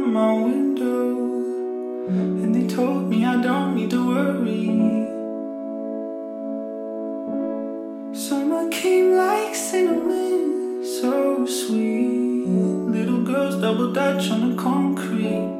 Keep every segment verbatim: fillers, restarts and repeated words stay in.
from my window, and they told me I don't need to worry. Summer came like cinnamon, so sweet. Little girls double dutch on the concrete.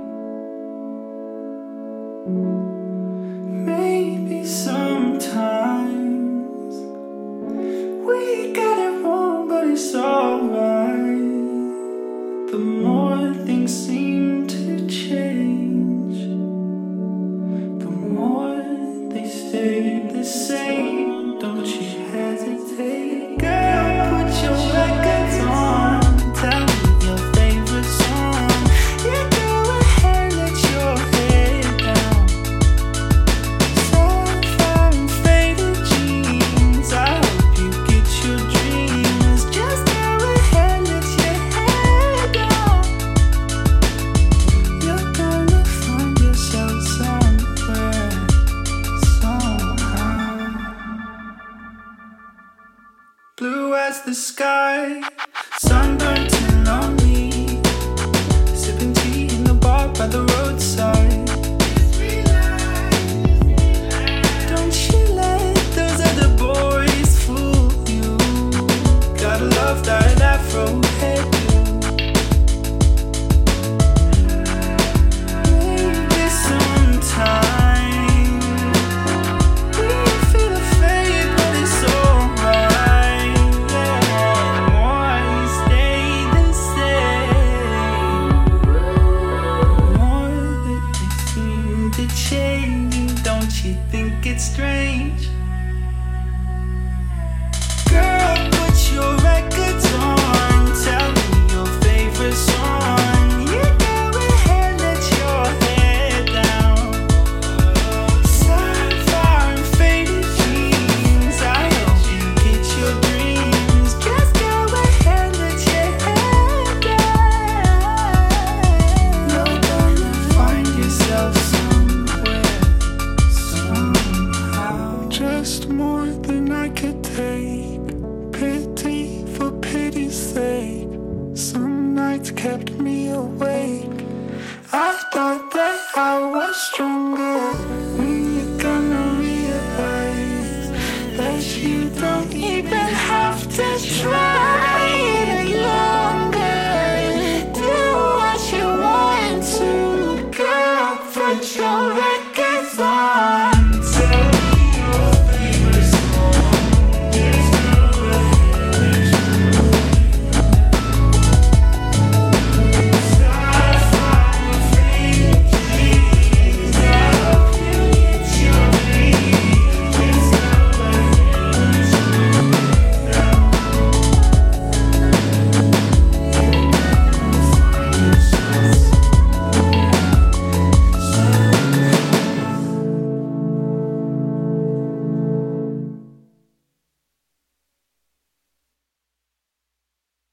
Maybe sometimes we got it wrong, but it's alright. The more things seem to change, the more they stay the same. Don't you hesitate, girl, put your records on. Tell me your favorite song. Yeah, go ahead, let your head down. Sapphire and faded jeans, I hope you get your dreams. Just go ahead, let your head down. You're gonna find yourself somewhere, somehow. Blue as the sky, sunburnt and lonely, sipping tea in the bar by the roadside. Don't you let those other boys fool you. Gotta love that afro hairdo. Maybe sometime we feel afraid, but it's alright. Yeah, more we stay the same, more that they seem to change. Don't you think it's strange? Girl, put your records on. Tell me your favorite song. You go ahead, let your head down. Sapphire and faded jeans, I hope you get your dreams. Just go ahead, let your head down. You're gonna find yourself somewhere, somehow. Just more than I could take. Pity for pity's sake. Some nights kept me awake. I thought that I was stronger.